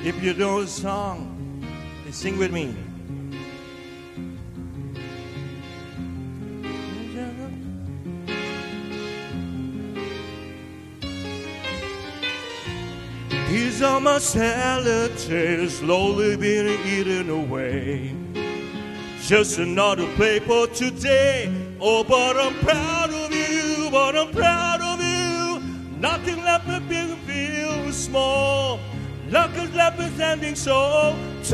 If you know the song, then sing with me. These are my salad tails slowly being eaten away. Just another play for today. Oh, but I'm proud of you, but I'm proud of you. Nothing left me big and feel small. Luck has left me standing so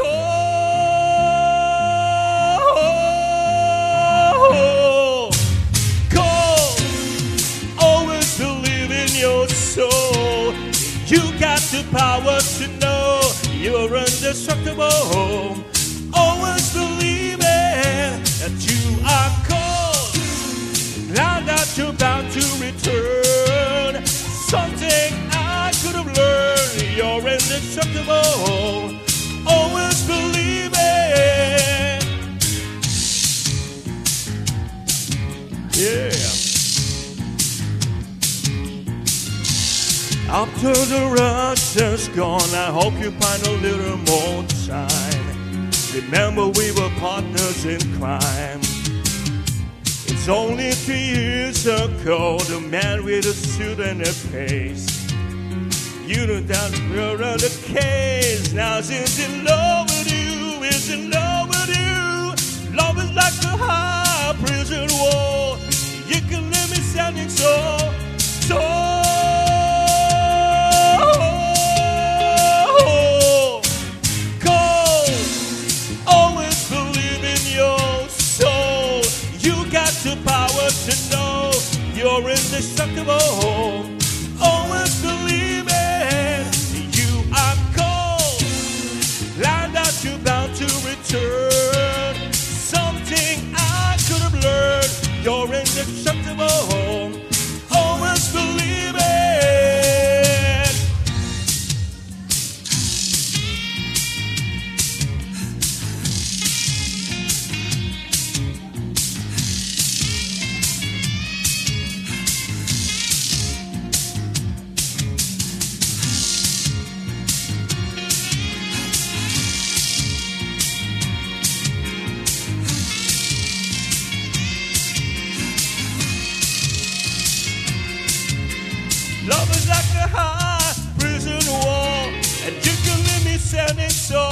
tall. Go, always believe in your soul. You got the power to know you're indestructible. Always believe that you are called. Now that you're bound to return, something I could have learned. You're indestructible. Always believe it. Yeah. After the rush is gone, I hope you find a little more time. Remember we were partners in crime. It's only 3 years ago, the man with a suit and a pace. You know that we're on the case. Now he's in love with you, he's in love with you. Love is like a high prison wall. You can leave me standing so the power to know you're indestructible. Always believe it. You are called. Land out, you're bound to return. Something I could have learned. You're indestructible. Always believe it. Love is like a high prison wall, and you can leave me standing so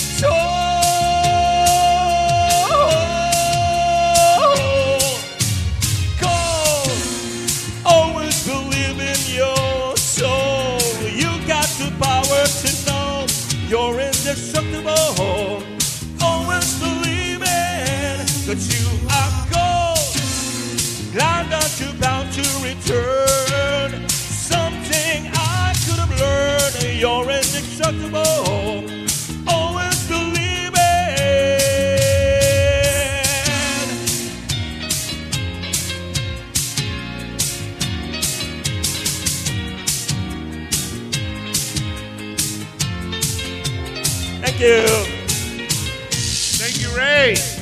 cold. Always believe in your soul. You got the power to know you're indestructible. Always believe in that you are gold. Glad that you're bound to return. Something I could have learned. You're indestructible. Always believe it. Thank you. Thank you, Ray.